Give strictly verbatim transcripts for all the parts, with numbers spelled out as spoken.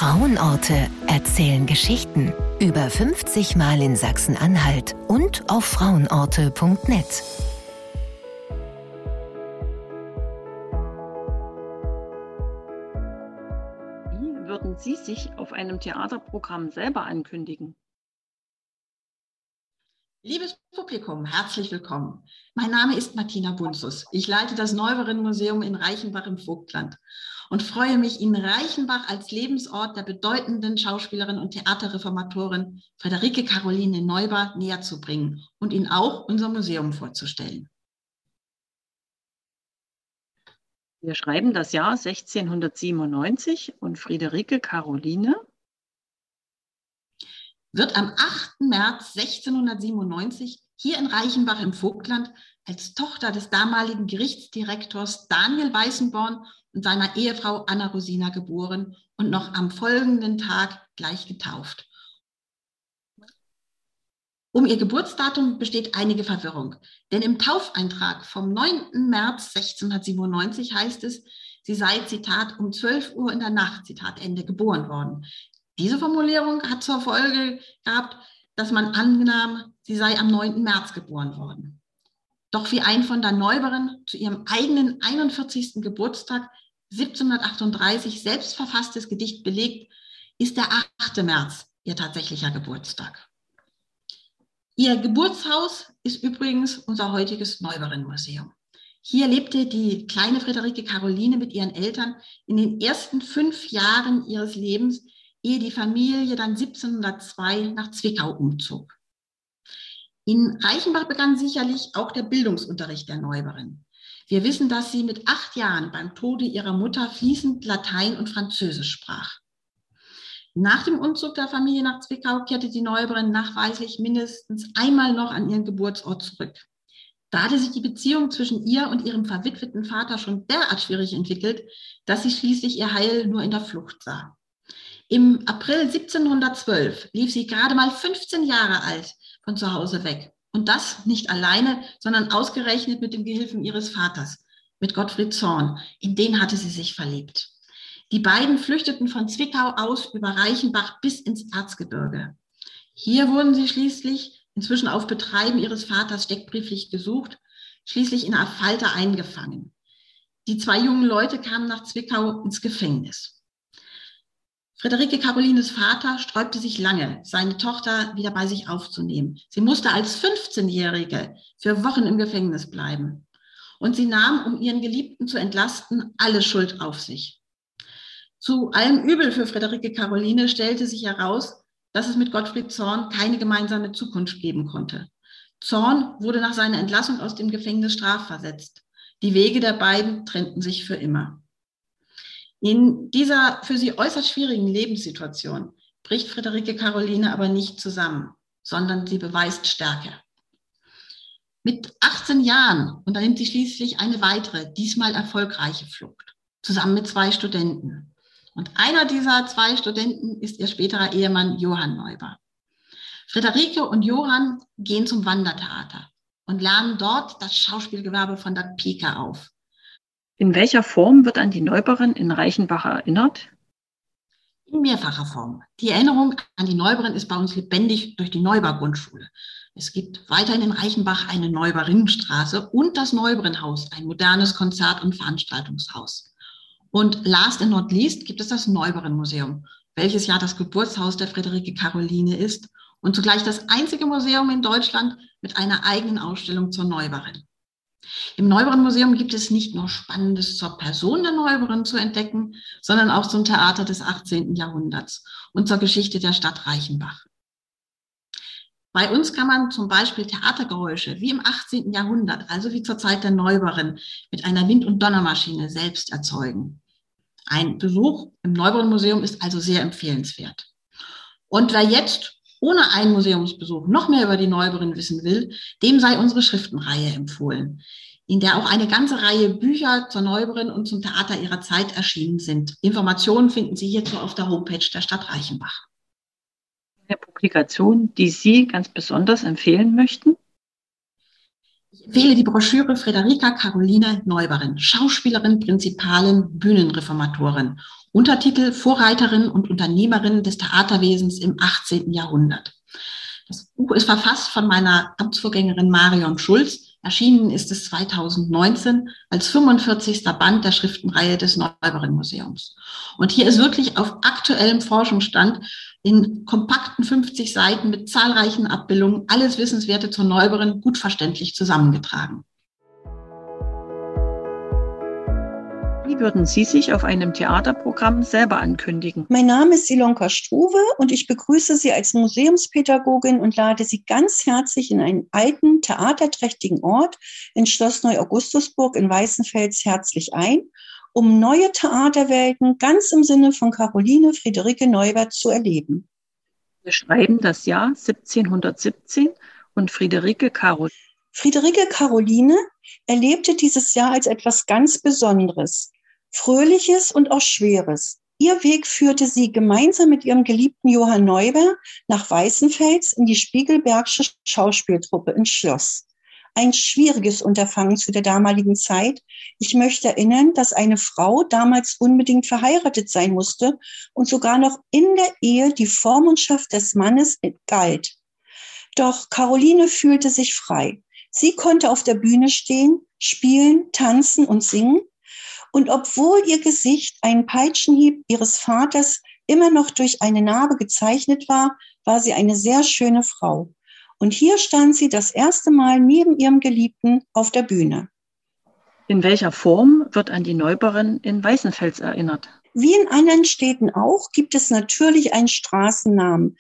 Frauenorte erzählen Geschichten. Über fünfzig Mal in Sachsen-Anhalt und auf frauenorte punkt net. Wie würden Sie sich auf einem Theaterprogramm selber ankündigen? Liebes Publikum, herzlich willkommen. Mein Name ist Martina Bunzus. Ich leite das Neuberen-Museum in Reichenbach im Vogtland und freue mich, Ihnen Reichenbach als Lebensort der bedeutenden Schauspielerin und Theaterreformatorin Friederike Caroline Neuber näher zu bringen und Ihnen auch unser Museum vorzustellen. Wir schreiben das Jahr sechzehnhundertsiebenundneunzig und Friederike Caroline wird am achten März sechzehnhundertsiebenundneunzig hier in Reichenbach im Vogtland als Tochter des damaligen Gerichtsdirektors Daniel Weißenborn und seiner Ehefrau Anna Rosina geboren und noch am folgenden Tag gleich getauft. Um ihr Geburtsdatum besteht einige Verwirrung, denn im Taufeintrag vom neunten März sechzehnhundertsiebenundneunzig heißt es, sie sei, Zitat, um zwölf Uhr in der Nacht, Zitat Ende, geboren worden. Diese Formulierung hat zur Folge gehabt, dass man annahm, sie sei am neunten März geboren worden. Doch wie ein von der Neuberen zu ihrem eigenen einundvierzigsten Geburtstag siebzehnhundertachtunddreißig selbst verfasstes Gedicht belegt, ist der achte März ihr tatsächlicher Geburtstag. Ihr Geburtshaus ist übrigens unser heutiges Neuberen-Museum. Hier lebte die kleine Friederike Caroline mit ihren Eltern in den ersten fünf Jahren ihres Lebens, ehe die Familie dann siebzehnhundertzwei nach Zwickau umzog. In Reichenbach begann sicherlich auch der Bildungsunterricht der Neuberen. Wir wissen, dass sie mit acht Jahren beim Tode ihrer Mutter fließend Latein und Französisch sprach. Nach dem Umzug der Familie nach Zwickau kehrte die Neuberen nachweislich mindestens einmal noch an ihren Geburtsort zurück. Da hatte sich die Beziehung zwischen ihr und ihrem verwitweten Vater schon derart schwierig entwickelt, dass sie schließlich ihr Heil nur in der Flucht sah. Im April siebzehnhundertzwölf lief sie gerade mal fünfzehn Jahre alt von zu Hause weg. Und das nicht alleine, sondern ausgerechnet mit dem Gehilfen ihres Vaters, mit Gottfried Zorn. In den hatte sie sich verliebt. Die beiden flüchteten von Zwickau aus über Reichenbach bis ins Erzgebirge. Hier wurden sie schließlich, inzwischen auf Betreiben ihres Vaters steckbrieflich gesucht, schließlich in Affalter eingefangen. Die zwei jungen Leute kamen nach Zwickau ins Gefängnis. Friederike Carolines Vater sträubte sich lange, seine Tochter wieder bei sich aufzunehmen. Sie musste als fünfzehnjährige für Wochen im Gefängnis bleiben. Und sie nahm, um ihren Geliebten zu entlasten, alle Schuld auf sich. Zu allem Übel für Friederike Caroline stellte sich heraus, dass es mit Gottfried Zorn keine gemeinsame Zukunft geben konnte. Zorn wurde nach seiner Entlassung aus dem Gefängnis strafversetzt. Die Wege der beiden trennten sich für immer. In dieser für sie äußerst schwierigen Lebenssituation bricht Friederike Caroline aber nicht zusammen, sondern sie beweist Stärke. Mit achtzehn Jahren unternimmt sie schließlich eine weitere, diesmal erfolgreiche Flucht, zusammen mit zwei Studenten. Und einer dieser zwei Studenten ist ihr späterer Ehemann Johann Neuber. Friederike und Johann gehen zum Wandertheater und lernen dort das Schauspielgewerbe von der Pike auf. In welcher Form wird an die Neuberen in Reichenbach erinnert? In mehrfacher Form. Die Erinnerung an die Neuberen ist bei uns lebendig durch die Neuber-Grundschule. Es gibt weiterhin in Reichenbach eine Neuberinnenstraße und das Neuberinhaus, ein modernes Konzert- und Veranstaltungshaus. Und last and not least gibt es das Neuberen-Museum, welches ja das Geburtshaus der Friederike Caroline ist und zugleich das einzige Museum in Deutschland mit einer eigenen Ausstellung zur Neuberin. Im Neuberen-Museum gibt es nicht nur Spannendes zur Person der Neuberin zu entdecken, sondern auch zum Theater des achtzehnten Jahrhunderts und zur Geschichte der Stadt Reichenbach. Bei uns kann man zum Beispiel Theatergeräusche wie im achtzehnten Jahrhundert, also wie zur Zeit der Neuberin, mit einer Wind- und Donnermaschine selbst erzeugen. Ein Besuch im Neuberen-Museum ist also sehr empfehlenswert. Und wer jetzt ohne einen Museumsbesuch noch mehr über die Neuberin wissen will, dem sei unsere Schriftenreihe empfohlen, in der auch eine ganze Reihe Bücher zur Neuberin und zum Theater ihrer Zeit erschienen sind. Informationen finden Sie hierzu auf der Homepage der Stadt Reichenbach. Eine Publikation, die Sie ganz besonders empfehlen möchten? Ich empfehle die Broschüre Friederike Caroline Neuberin, Schauspielerin, Prinzipalin, Bühnenreformatorin. Untertitel Vorreiterin und Unternehmerin des Theaterwesens im achtzehnten Jahrhundert. Das Buch ist verfasst von meiner Amtsvorgängerin Marion Schulz. Erschienen ist es zweitausendneunzehn als fünfundvierzigster Band der Schriftenreihe des Neuberin Museums. Und hier ist wirklich auf aktuellem Forschungsstand in kompakten fünfzig Seiten mit zahlreichen Abbildungen alles Wissenswerte zur Neuberin gut verständlich zusammengetragen. Wie würden Sie sich auf einem Theaterprogramm selber ankündigen? Mein Name ist Ilonka Struve und ich begrüße Sie als Museumspädagogin und lade Sie ganz herzlich in einen alten, theaterträchtigen Ort in Schloss Neu-Augustusburg in Weißenfels herzlich ein, um neue Theaterwelten ganz im Sinne von Caroline Friederike Neubert zu erleben. Wir schreiben das Jahr siebzehnhundertsiebzehn und Friederike Caroline. Friederike Caroline erlebte dieses Jahr als etwas ganz Besonderes, Fröhliches und auch Schweres. Ihr Weg führte sie gemeinsam mit ihrem geliebten Johann Neubert nach Weißenfels in die Spiegelbergsche Schauspieltruppe ins Schloss. Ein schwieriges Unterfangen zu der damaligen Zeit. Ich möchte erinnern, dass eine Frau damals unbedingt verheiratet sein musste und sogar noch in der Ehe die Vormundschaft des Mannes galt. Doch Caroline fühlte sich frei. Sie konnte auf der Bühne stehen, spielen, tanzen und singen. Und obwohl ihr Gesicht einen Peitschenhieb ihres Vaters immer noch durch eine Narbe gezeichnet war, war sie eine sehr schöne Frau. Und hier stand sie das erste Mal neben ihrem Geliebten auf der Bühne. In welcher Form wird an die Neuberin in Weißenfels erinnert? Wie in anderen Städten auch, gibt es natürlich einen Straßennamen.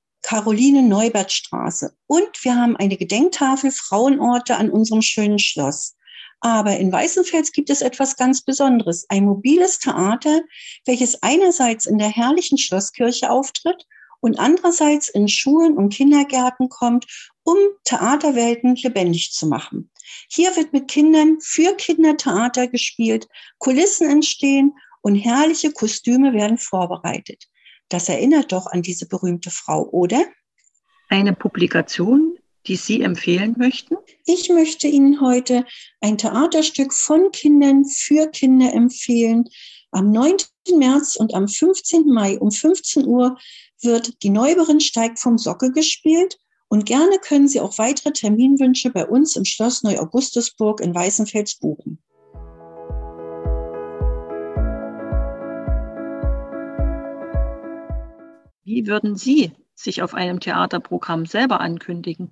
Caroline-Neubert-Straße. Und wir haben eine Gedenktafel Frauenorte an unserem schönen Schloss. Aber in Weißenfels gibt es etwas ganz Besonderes. Ein mobiles Theater, welches einerseits in der herrlichen Schlosskirche auftritt und andererseits in Schulen und Kindergärten kommt, um Theaterwelten lebendig zu machen. Hier wird mit Kindern für Kindertheater gespielt, Kulissen entstehen und herrliche Kostüme werden vorbereitet. Das erinnert doch an diese berühmte Frau, oder? Eine Publikation, die Sie empfehlen möchten? Ich möchte Ihnen heute ein Theaterstück von Kindern für Kinder empfehlen. Am neunten März und am fünfzehnten Mai um fünfzehn Uhr wird Die Neuberin steigt vom Sockel gespielt. Und gerne können Sie auch weitere Terminwünsche bei uns im Schloss Neu-Augustusburg in Weißenfels buchen. Wie würden Sie sich auf einem Theaterprogramm selber ankündigen?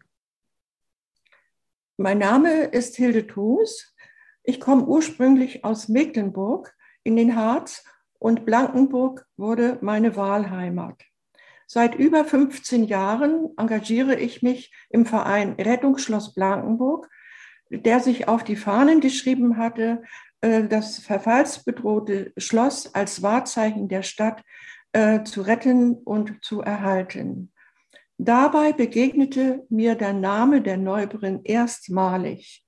Mein Name ist Hilde Toos. Ich komme ursprünglich aus Mecklenburg in den Harz und Blankenburg wurde meine Wahlheimat. Seit über fünfzehn Jahren engagiere ich mich im Verein Rettungsschloss Blankenburg, der sich auf die Fahnen geschrieben hatte, das verfallsbedrohte Schloss als Wahrzeichen der Stadt zu retten und zu erhalten. Dabei begegnete mir der Name der Neuberin erstmalig.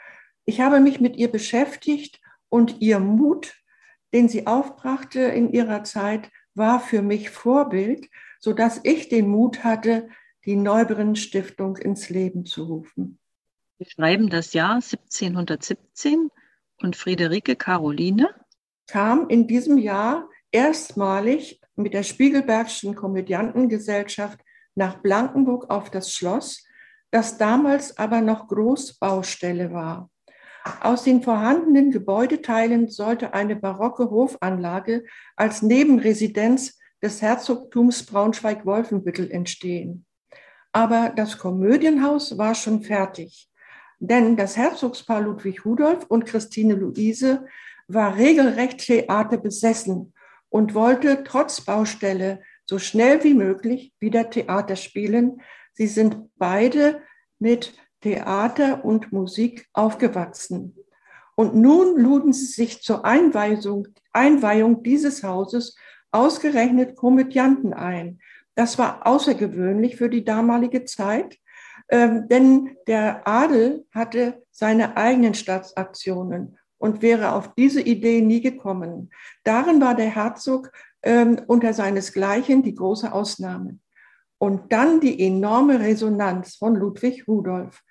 Ich habe mich mit ihr beschäftigt und ihr Mut, den sie aufbrachte in ihrer Zeit, war für mich Vorbild, sodass ich den Mut hatte, die Neuberin Stiftung ins Leben zu rufen. Wir schreiben das Jahr siebzehnhundertsiebzehn und Friederike Caroline kam in diesem Jahr erstmalig mit der Spiegelbergschen Komödiantengesellschaft nach Blankenburg auf das Schloss, das damals aber noch Großbaustelle war. Aus den vorhandenen Gebäudeteilen sollte eine barocke Hofanlage als Nebenresidenz des Herzogtums Braunschweig-Wolfenbüttel entstehen. Aber das Komödienhaus war schon fertig, denn das Herzogspaar Ludwig Rudolf und Christine Luise war regelrecht theaterbesessen und wollte trotz Baustelle so schnell wie möglich wieder Theater spielen. Sie sind beide mit Theater und Musik aufgewachsen. Und nun luden sie sich zur Einweihung, Einweihung dieses Hauses ausgerechnet Komödianten ein. Das war außergewöhnlich für die damalige Zeit, ähm, denn der Adel hatte seine eigenen Staatsaktionen und wäre auf diese Idee nie gekommen. Darin war der Herzog ähm, unter seinesgleichen die große Ausnahme. Und dann die enorme Resonanz von Ludwig Rudolf.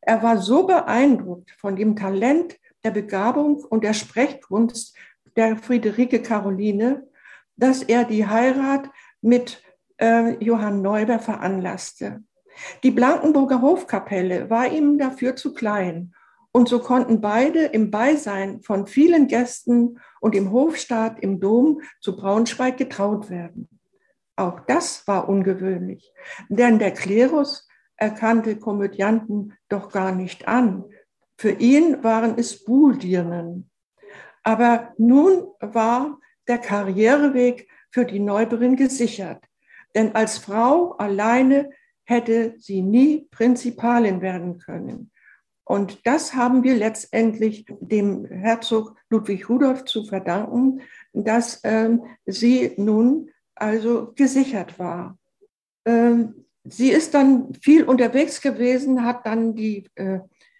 Er war so beeindruckt von dem Talent, der Begabung und der Sprechkunst der Friederike Caroline, dass er die Heirat mit äh, Johann Neuber veranlasste. Die Blankenburger Hofkapelle war ihm dafür zu klein und so konnten beide im Beisein von vielen Gästen und im Hofstaat im Dom zu Braunschweig getraut werden. Auch das war ungewöhnlich, denn der Klerus erkannte Komödianten doch gar nicht an. Für ihn waren es Buhldirnen. Aber nun war der Karriereweg für die Neuberin gesichert, denn als Frau alleine hätte sie nie Prinzipalin werden können. Und das haben wir letztendlich dem Herzog Ludwig Rudolf zu verdanken, dass ähm, sie nun also gesichert war. Ähm, sie ist dann viel unterwegs gewesen, hat dann die äh,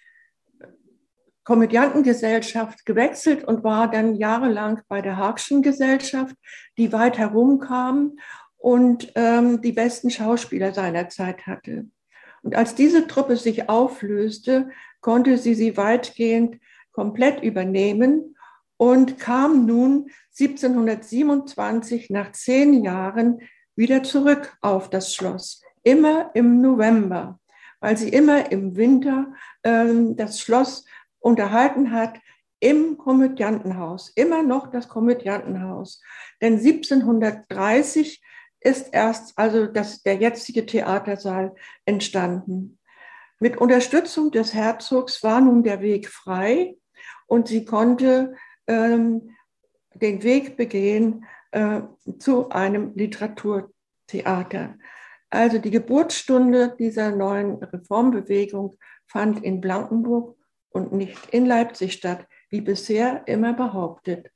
Komödiantengesellschaft gewechselt und war dann jahrelang bei der Haagschen Gesellschaft, die weit herumkam und ähm, die besten Schauspieler seiner Zeit hatte. Und als diese Truppe sich auflöste, konnte sie sie weitgehend komplett übernehmen und kam nun siebzehnhundertsiebenundzwanzig nach zehn Jahren wieder zurück auf das Schloss, immer im November, weil sie immer im Winter ähm, das Schloss unterhalten hat im Komödiantenhaus, immer noch das Komödiantenhaus. Denn siebzehnhundertdreißig ist erst also das, der jetzige Theatersaal entstanden. Mit Unterstützung des Herzogs war nun der Weg frei und sie konnte ähm, den Weg begehen äh, zu einem Literaturtheater. Also die Geburtsstunde dieser neuen Reformbewegung fand in Blankenburg und nicht in Leipzig statt, wie bisher immer behauptet.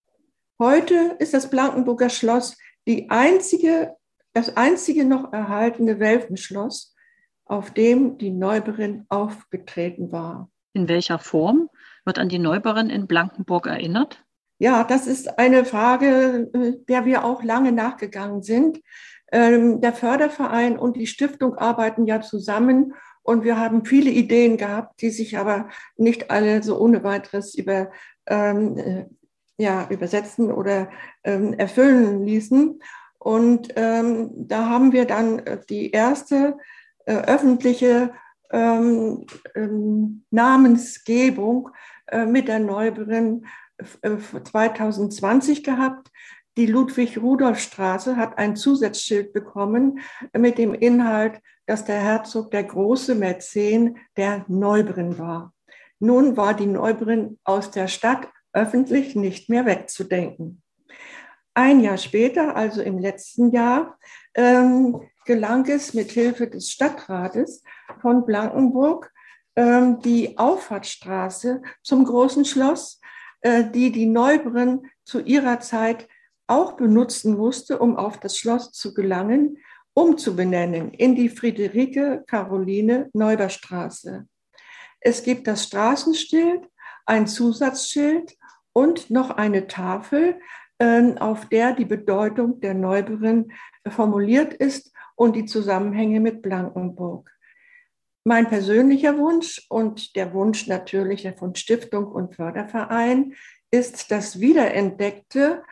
Heute ist das Blankenburger Schloss die einzige, das einzige noch erhaltene Welfenschloss, auf dem die Neuberin aufgetreten war. In welcher Form wird an die Neuberin in Blankenburg erinnert? Ja, das ist eine Frage, der wir auch lange nachgegangen sind. Der Förderverein und die Stiftung arbeiten ja zusammen und wir haben viele Ideen gehabt, die sich aber nicht alle so ohne weiteres über, ähm, ja, übersetzen oder ähm, erfüllen ließen. Und ähm, da haben wir dann die erste äh, öffentliche ähm, ähm, Namensgebung äh, mit der Neuberin äh, zwanzig zwanzig gehabt. Die Ludwig-Rudolf-Straße hat ein Zusatzschild bekommen mit dem Inhalt, dass der Herzog der große Mäzen der Neuberin war. Nun war die Neuberin aus der Stadt öffentlich nicht mehr wegzudenken. Ein Jahr später, also im letzten Jahr, ähm, gelang es mit Hilfe des Stadtrates von Blankenburg, ähm, die Auffahrtsstraße zum Großen Schloss, äh, die die Neuberin zu ihrer Zeit auch benutzen musste, um auf das Schloss zu gelangen, umzubenennen in die Friederike Caroline Neuber Straße. Es gibt das Straßenschild, ein Zusatzschild und noch eine Tafel, äh, auf der die Bedeutung der Neuberin formuliert ist und die Zusammenhänge mit Blankenburg. Mein persönlicher Wunsch und der Wunsch natürlich von Stiftung und Förderverein ist das wiederentdeckte,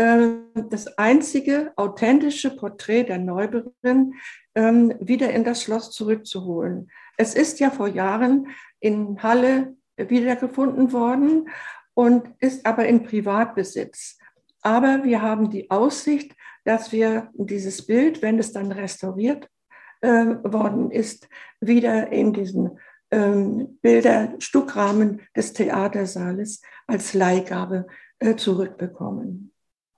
das einzige authentische Porträt der Neuberin ähm, wieder in das Schloss zurückzuholen. Es ist ja vor Jahren in Halle wiedergefunden worden und ist aber in Privatbesitz. Aber wir haben die Aussicht, dass wir dieses Bild, wenn es dann restauriert äh, worden ist, wieder in diesen ähm, Bilderstuckrahmen des Theatersaales als Leihgabe äh, zurückbekommen.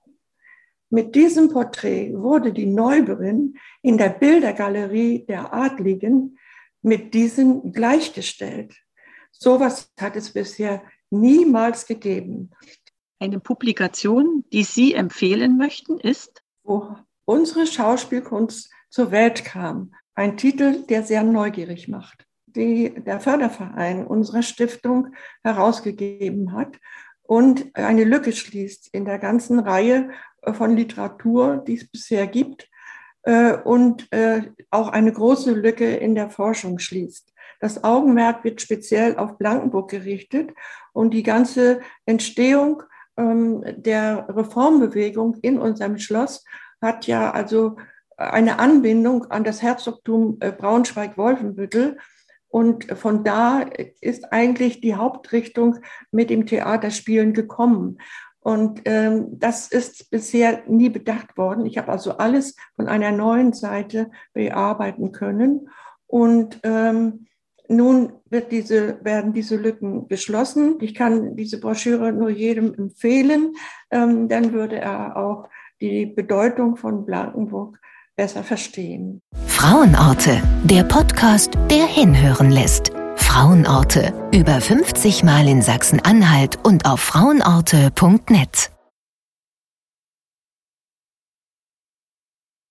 Mit diesem Porträt wurde die Neuberin in der Bildergalerie der Adligen mit diesen gleichgestellt. Sowas hat es bisher niemals gegeben. Eine Publikation, die Sie empfehlen möchten, ist? Wo unsere Schauspielkunst zur Welt kam. Ein Titel, der sehr neugierig macht, die der Förderverein unserer Stiftung herausgegeben hat und eine Lücke schließt in der ganzen Reihe von Literatur, die es bisher gibt, und auch eine große Lücke in der Forschung schließt. Das Augenmerk wird speziell auf Blankenburg gerichtet und die ganze Entstehung ähm, der Reformbewegung in unserem Schloss hat ja also eine Anbindung an das Herzogtum äh, Braunschweig-Wolfenbüttel. Und von da ist eigentlich die Hauptrichtung mit dem Theaterspielen gekommen. Und ähm, das ist bisher nie bedacht worden. Ich habe also alles von einer neuen Seite bearbeiten können. Und ähm, nun wird diese, werden diese Lücken geschlossen. Ich kann diese Broschüre nur jedem empfehlen. Ähm, dann würde er auch die Bedeutung von Blankenburg besser verstehen. Frauenorte, der Podcast, der hinhören lässt. Frauenorte, über fünfzig Mal in Sachsen-Anhalt und auf frauenorte punkt net.